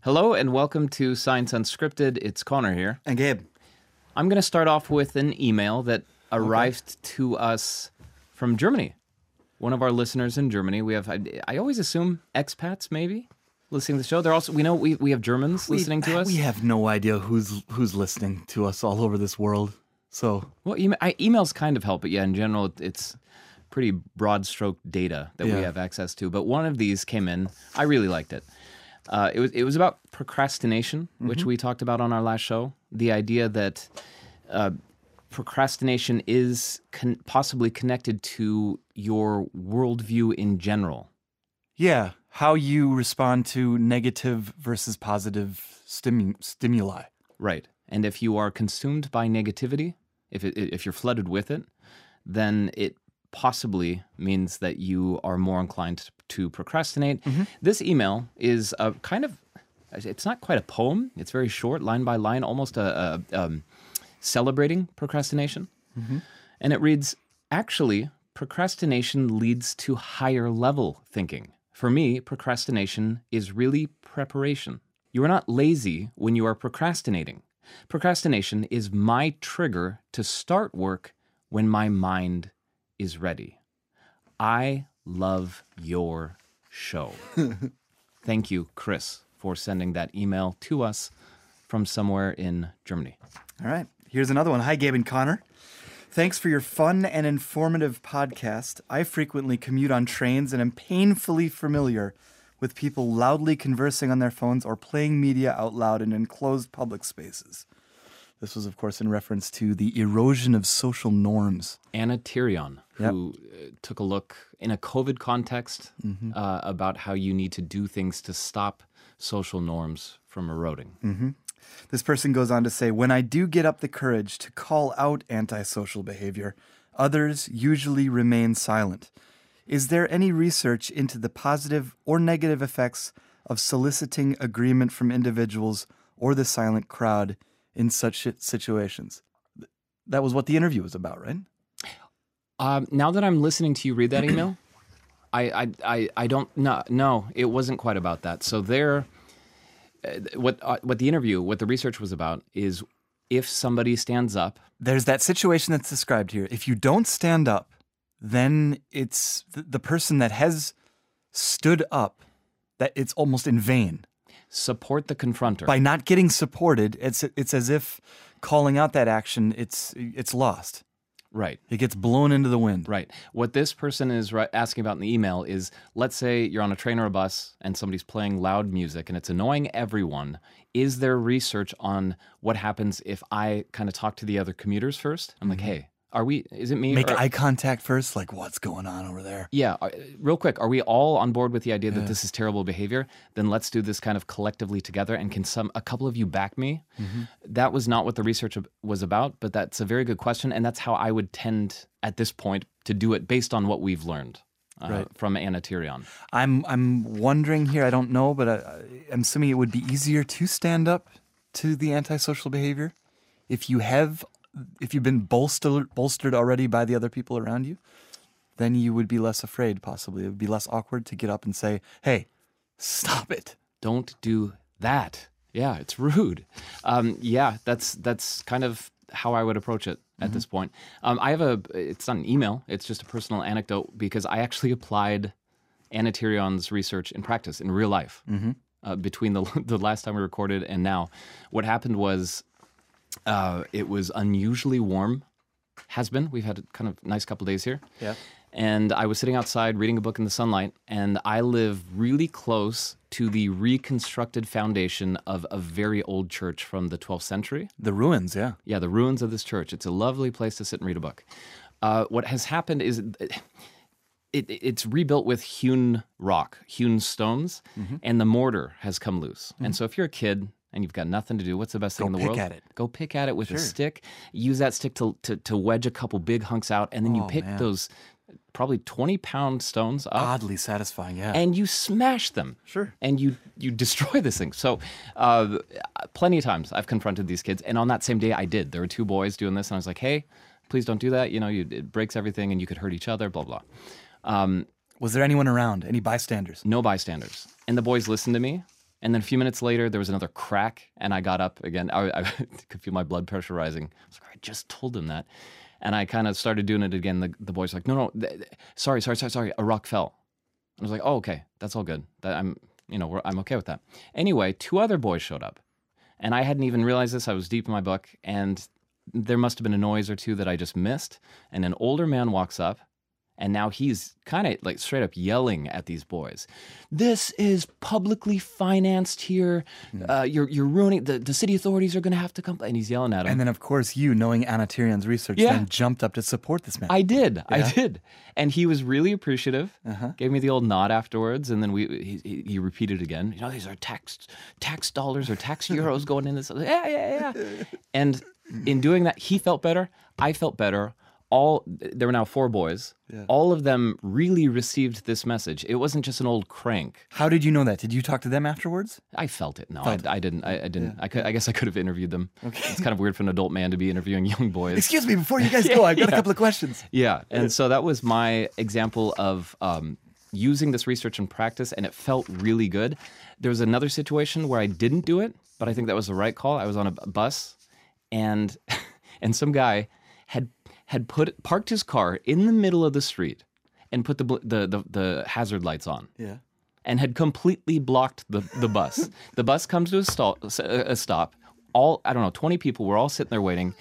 Hello and welcome to Science Unscripted. It's Connor here. And Gabe. I'm going to start off with an email that arrived to us from Germany. One of our listeners in Germany. We have, I always assume, expats maybe listening to the show. They're also, we know we have Germans listening to us. We have no idea who's listening to us all over this world. So, well, emails kind of help, but yeah, in general, it's pretty broad stroke data that we have access to. But one of these came in. I really liked it. It was about procrastination, which we talked about on our last show. The idea that procrastination is possibly connected to your worldview in general. Yeah, how you respond to negative versus positive stimuli. Right. And if you are consumed by negativity, if you're flooded with it, then it possibly means that you are more inclined to procrastinate. This email is a kind of, it's not quite a poem. It's very short, line by line, almost a celebrating procrastination. And it reads, actually, procrastination leads to higher level thinking. For me, procrastination is really preparation. You are not lazy when you are procrastinating. Procrastination is my trigger to start work when my mind is ready. I love your show. Thank you, Chris, for sending that email to us from somewhere in Germany. All right, here's another one. Hi, Gabe and Connor. Thanks for your fun and informative podcast. I frequently commute on trains and am painfully familiar with people loudly conversing on their phones or playing media out loud in enclosed public spaces. This was, of course, in reference to the erosion of social norms. Anna Tyrion, who took a look in a COVID context about how you need to do things to stop social norms from eroding. This person goes on to say, when I do get up the courage to call out antisocial behavior, others usually remain silent. Is there any research into the positive or negative effects of soliciting agreement from individuals or the silent crowd in such situations? That was what the interview was about, right? Now that I'm listening to you read that email, I don't know. No, it wasn't quite about that. So what the research was about is if somebody stands up. There's that situation that's described here. If you don't stand up, then it's the person that has stood up, that it's almost in vain. Support the confronter. By not getting supported, it's as if calling out that action, it's lost. Right. It gets blown into the wind. Right. What this person is asking about in the email is, let's say you're on a train or a bus and somebody's playing loud music and it's annoying everyone. Is there research on what happens if I kind of talk to the other commuters first? I'm like, hey, is it me? Make eye contact first, like what's going on over there? Yeah, real quick, are we all on board with the idea that this is terrible behavior? Then let's do this kind of collectively together, and can a couple of you back me? That was not what the research was about, but that's a very good question, and that's how I would tend at this point to do it based on what we've learned from Anna Tyrion. I'm wondering here, I don't know, but I'm assuming it would be easier to stand up to the antisocial behavior if you've been bolstered already by the other people around you, then you would be less afraid, possibly. It would be less awkward to get up and say, hey, stop it. Don't do that. Yeah, it's rude. That's kind of how I would approach it at this point. It's not an email, it's just a personal anecdote, because I actually applied Anna Tyrion's research in practice, in real life, between the last time we recorded and now. What happened was, it was unusually warm. Has been. We've had a kind of nice couple days here. Yeah. And I was sitting outside reading a book in the sunlight, and I live really close to the reconstructed foundation of a very old church from the 12th century. The ruins, yeah. Yeah, the ruins of this church. It's a lovely place to sit and read a book. What has happened is it's rebuilt with hewn rock, hewn stones, and the mortar has come loose. And so if you're a kid and you've got nothing to do, what's the best thing in the world? Go pick at it. Go pick at it with a stick. Use that stick to wedge a couple big hunks out, and then you pick those probably 20-pound stones up. Oddly satisfying, yeah. And you smash them. Sure. And you destroy this thing. So plenty of times I've confronted these kids, and on that same day I did. There were two boys doing this, and I was like, hey, please don't do that. You know, it breaks everything, and you could hurt each other, blah, blah. Was there anyone around? Any bystanders? No bystanders. And the boys listened to me. And then a few minutes later, there was another crack, and I got up again. I could feel my blood pressure rising. I was like, I just told him that. And I kind of started doing it again. The boy's like, no, sorry. A rock fell. I was like, oh, okay, that's all good. I'm okay with that. Anyway, 2 other boys showed up, and I hadn't even realized this. I was deep in my book, and there must have been a noise or two that I just missed. And an older man walks up, and now he's kind of like straight up yelling at these boys. This is publicly financed here. You're ruining, the city authorities are going to have to come. And he's yelling at him. And then, of course, you, knowing Anna Tyrion's research, then jumped up to support this man. I did. And he was really appreciative, gave me the old nod afterwards. And then he repeated again, these are tax dollars or tax euros going in this. Yeah. And in doing that, he felt better. I felt better. There were now 4 boys. Yeah. All of them really received this message. It wasn't just an old crank. How did you know that? Did you talk to them afterwards? I felt it. No, I didn't. I didn't. Yeah. I guess I could have interviewed them. Okay. It's kind of weird for an adult man to be interviewing young boys. Excuse me, before you guys go, I've got a couple of questions. Yeah, and so that was my example of using this research in practice, and it felt really good. There was another situation where I didn't do it, but I think that was the right call. I was on a bus, and some guy had parked his car in the middle of the street and put the hazard lights on. Yeah. And had completely blocked the bus. The bus comes to a stop. 20 people were all sitting there waiting.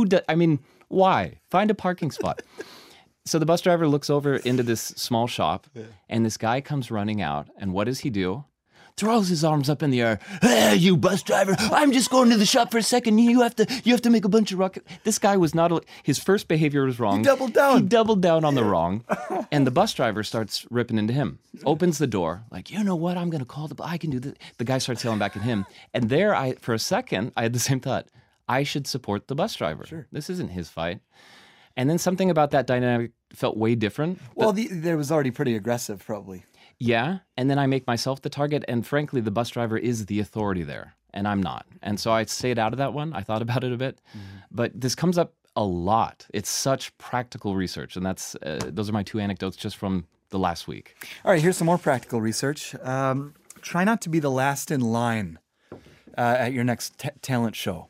Why? Find a parking spot. So the bus driver looks over into this small shop, and this guy comes running out. And what does he do? Throws his arms up in the air. Hey, you bus driver! I'm just going to the shop for a second. You have to make a bunch of rocket. This guy was not. His first behavior was wrong. He doubled down. He doubled down on the wrong, and the bus driver starts ripping into him. Opens the door, like, you know what? I'm going to call I can do this. The guy starts yelling back at him, and for a second, I had the same thought. I should support the bus driver. Sure. This isn't his fight. And then something about that dynamic felt way different. Well, there was already pretty aggressive, probably. Yeah, and then I make myself the target, and frankly, the bus driver is the authority there, and I'm not. And so I stayed out of that one. I thought about it a bit, but this comes up a lot. It's such practical research, and those are my 2 anecdotes just from the last week. All right, here's some more practical research. Try not to be the last in line at your next talent show.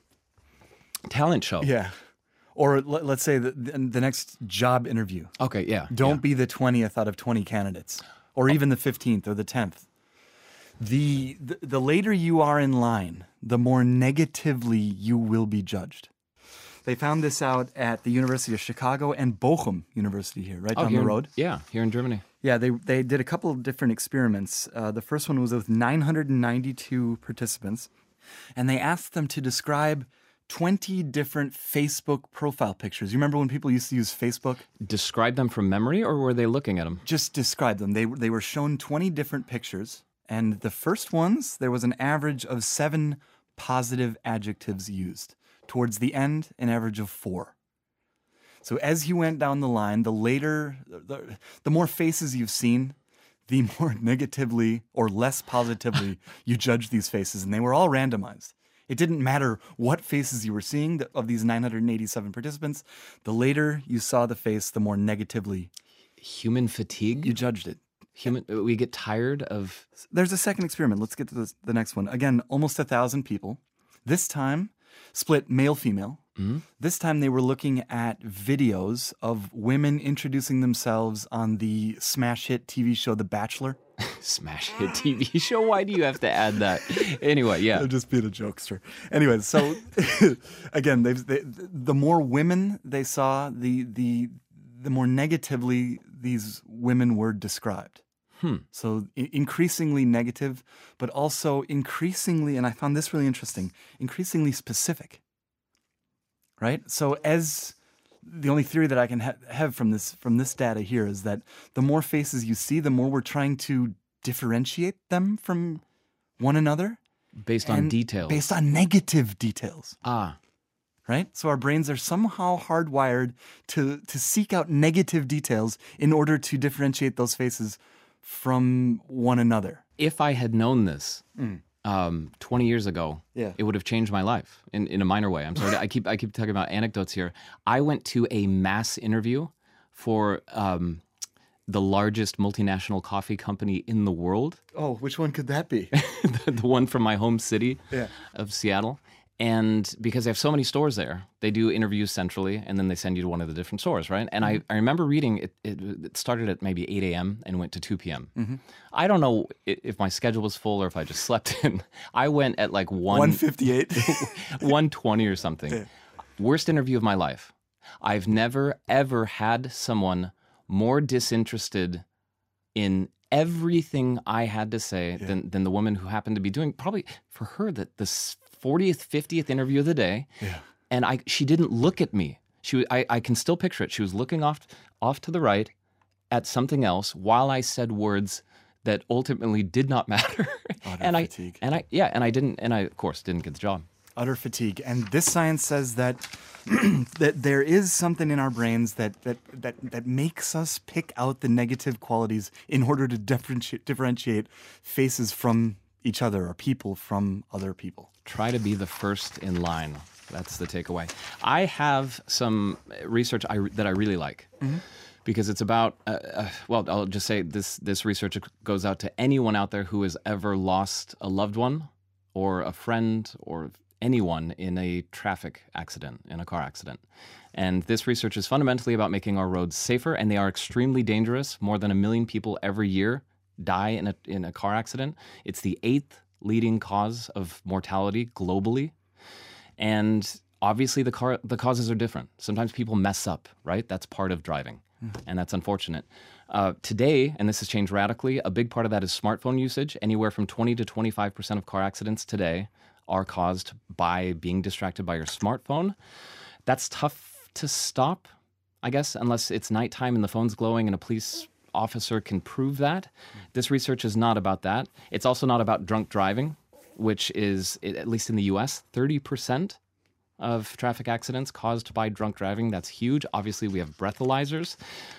Talent show? Yeah. Or let's say the next job interview. Okay, yeah. Don't be the 20th out of 20 candidates. Or even the 15th or the 10th. The later you are in line, the more negatively you will be judged. They found this out at the University of Chicago and Bochum University here, right down the road. Here in Germany. Yeah, they did a couple of different experiments. The first one was with 992 participants, and they asked them to describe 20 different Facebook profile pictures. You remember when people used to use Facebook? Describe them from memory, or were they looking at them? Just describe them. They were shown 20 different pictures, and the first ones, there was an average of 7 positive adjectives used. Towards the end, an average of 4. So as you went down the line, the more faces you've seen, the more negatively or less positively you judge these faces, and they were all randomized. It didn't matter what faces you were seeing of these 987 participants. The later you saw the face, the more negatively. Human fatigue? You judged it. We get tired of... There's a second experiment. Let's get to the next one. Again, almost 1,000 people. This time, split male-female. Mm-hmm. This time they were looking at videos of women introducing themselves on the smash hit TV show The Bachelor. Smash hit TV show? Why do you have to add that? Anyway, yeah. I'm just being a jokester. Anyway, so again, the more women they saw, the more negatively these women were described. So increasingly negative, but also increasingly, and I found this really interesting, increasingly specific. Right? So as the only theory that I can have from this data here is that the more faces you see, the more we're trying to differentiate them from one another. Based on details. Based on negative details. Right? So our brains are somehow hardwired to seek out negative details in order to differentiate those faces from one another. If I had known this 20 years ago, it would have changed my life in a minor way. I'm sorry, I keep talking about anecdotes here. I went to a mass interview for the largest multinational coffee company in the world. Oh, which one could that be? The one from my home city Yeah. of Seattle. And because they have so many stores there, they do interviews centrally, and then they send you to one of the different stores, right? And I remember reading, it started at maybe 8 a.m. and went to 2 p.m. I don't know if my schedule was full or if I just slept in. I went at like 1:58. 1:20 or something. Yeah. Worst interview of my life. I've never, ever had someone more disinterested in everything I had to say than the woman who happened to be doing, probably for her, the 40th, 50th interview of the day. Yeah. And she didn't look at me. I can still picture it. She was looking off to the right at something else while I said words that ultimately did not matter. Utter fatigue. And I of course didn't get the job. Utter fatigue. And this science says that that there is something in our brains that makes us pick out the negative qualities in order to differentiate faces from each other or people from other people. Try to be the first in line. That's the takeaway. I have some research that I really like because it's about, well, I'll just say this research goes out to anyone out there who has ever lost a loved one or a friend or anyone in a traffic accident, in a car accident. And this research is fundamentally about making our roads safer, and they are extremely dangerous. More than 1 million people every year die in a car accident. It's the 8th leading cause of mortality globally. And obviously the causes are different. Sometimes people mess up, right? That's part of driving, and that's unfortunate. Today, and this has changed radically, a big part of that is smartphone usage. Anywhere from 20 to 25% of car accidents today are caused by being distracted by your smartphone. That's tough to stop, I guess, unless it's nighttime and the phone's glowing and a police officer can prove that. This research is not about that. It's also not about drunk driving, which is, at least in the US, 30% of traffic accidents caused by drunk driving. That's huge. Obviously, we have breathalyzers.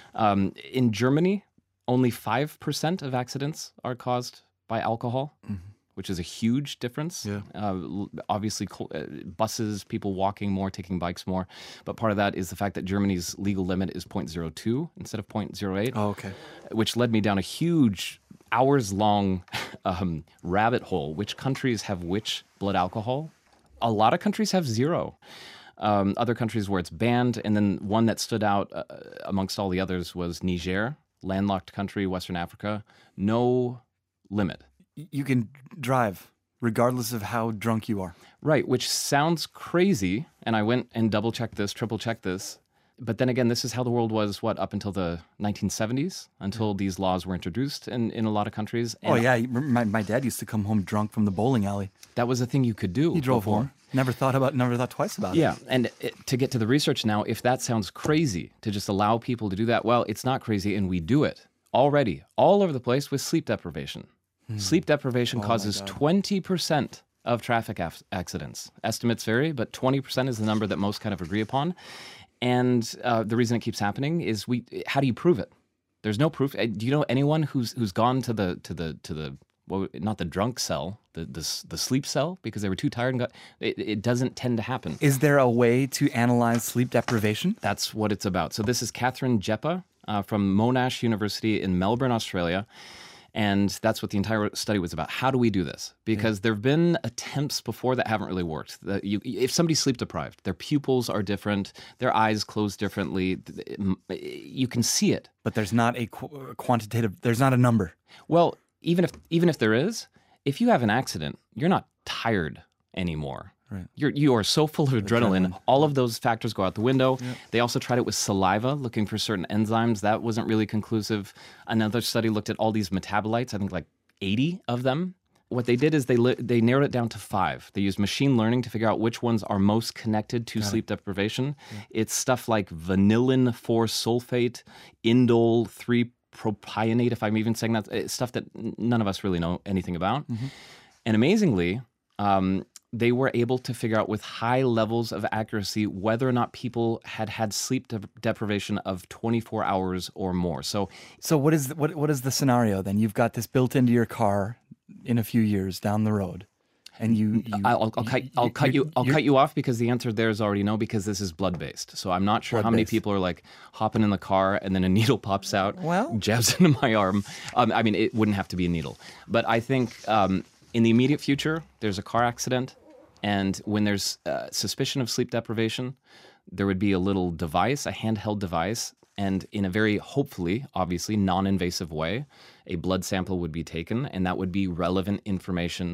In Germany, only 5% of accidents are caused by alcohol, which is a huge difference. Yeah. Obviously, buses, people walking more, taking bikes more. But part of that is the fact that Germany's legal limit is 0.02 instead of 0.08. Oh, okay. Which led me down a huge hours-long rabbit hole. Which countries have which blood alcohol? A lot of countries have 0. Other countries where it's banned. And then one that stood out amongst all the others was Niger, landlocked country, Western Africa. No limit. You can drive regardless of how drunk you are. Right, which sounds crazy. And I went and double-checked this, triple-checked this. But then again, this is how the world was, up until the 1970s, until these laws were introduced in a lot of countries. And my dad used to come home drunk from the bowling alley. that was a thing you could do. He drove before. home. Never thought twice about it. Yeah, and to get to the research now, if that sounds crazy to just allow people to do that, well, it's not crazy, and we do it already all over the place with sleep deprivation. Sleep deprivation causes 20% of traffic accidents. Estimates vary, but 20% is the number that most kind of agree upon. And the reason it keeps happening is how do you prove it? There's no proof. Do you know anyone who's gone to the well, not the drunk cell, the sleep cell, because they were too tired and got it doesn't tend to happen. Is there a way to analyze sleep deprivation? That's what it's about. So this is Catherine Jeppa from Monash University in Melbourne, Australia. And that's what the entire study was about. How do we do this? Because there have been attempts before that haven't really worked. If somebody's sleep deprived, their pupils are different, their eyes close differently. You can see it. But there's not a quantitative, there's not a number. Well, even if there is, if you have an accident, you're not tired anymore. Right. You are so full of adrenaline. All of those factors go out the window. Yep. They also tried it with saliva, looking for certain enzymes. That wasn't really conclusive. Another study looked at all these metabolites, I think like 80 of them. What they did is they narrowed it down to 5. They used machine learning to figure out which ones are most connected to sleep deprivation. Yeah. It's stuff like vanillin 4-sulfate, indole 3-propionate, if I'm even saying that. It's stuff that none of us really know anything about. Mm-hmm. And amazingly, they were able to figure out with high levels of accuracy whether or not people had sleep deprivation of 24 hours or more. So what is the scenario then? You've got this built into your car in a few years down the road. and I'll cut you off because the answer there is already no, because this is blood based. So I'm not sure how many people are like hopping in the car and then a needle pops out, jabs into my arm. I mean, it wouldn't have to be a needle, but I think in the immediate future, there's a car accident, and when there's suspicion of sleep deprivation, there would be a little device, a handheld device. And in a very, hopefully, obviously, non-invasive way, a blood sample would be taken, and that would be relevant information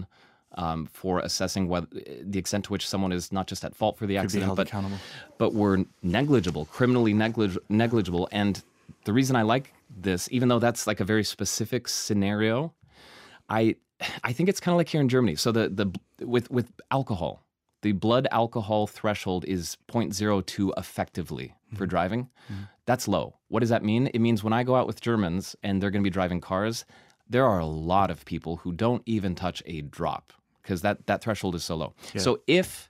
for assessing the extent to which someone is not just at fault for the accident, but were negligible, criminally negligible. And the reason I like this, even though that's like a very specific scenario, I think it's kind of like here in Germany. So with alcohol, the blood alcohol threshold is 0.02 effectively for driving. That's low. What does that mean? It means when I go out with Germans and they're going to be driving cars, there are a lot of people who don't even touch a drop because that threshold is so low. Yeah. So if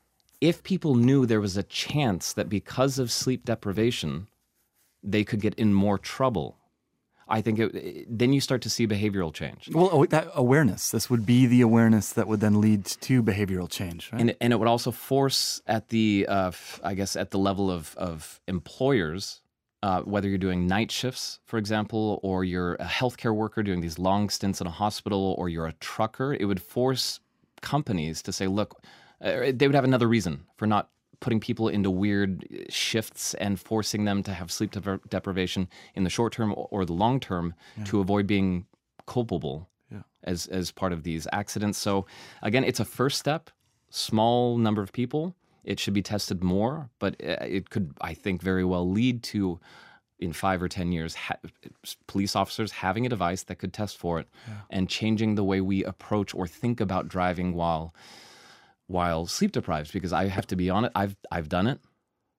people knew there was a chance that because of sleep deprivation, they could get in more trouble, I think then you start to see behavioral change. Well, that awareness. This would be the awareness that would then lead to behavioral change, right? And it would also force at the, I guess, at the level of employers, whether you're doing night shifts, for example, or you're a healthcare worker doing these long stints in a hospital, or you're a trucker, it would force companies to say, look, they would have another reason for not putting people into weird shifts and forcing them to have sleep deprivation in the short term or the long term to avoid being culpable as part of these accidents. So again, it's a first step, small number of people. It should be tested more, but it could, I think, very well lead to, in 5 or 10 years, police officers having a device that could test for it and changing the way we approach or think about driving while sleep deprived, because I have to be honest, I've done it.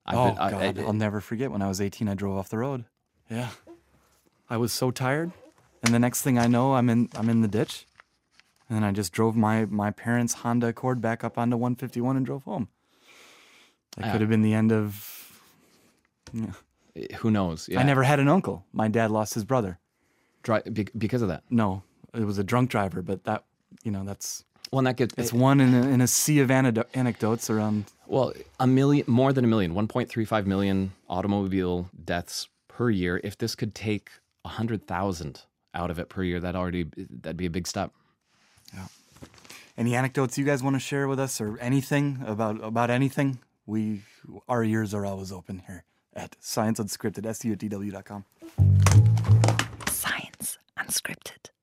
I'll never forget when I was 18, I drove off the road. Yeah. I was so tired, and the next thing I know, I'm in the ditch, and then I just drove my parents' Honda Accord back up onto 151 and drove home. That could have been the end of... Who knows? Yeah. I never had an uncle. My dad lost his brother. Because of that? No, it was a drunk driver, but that's... Well, and that gets, it's one in a sea of anecdotes around. Well, more than a million, 1.35 million automobile deaths per year. If this could take 100,000 out of it per year, that'd be a big step. Yeah. Any anecdotes you guys want to share with us, or anything about anything? Our ears are always open here at Science Unscripted, SUTW.com. Science Unscripted.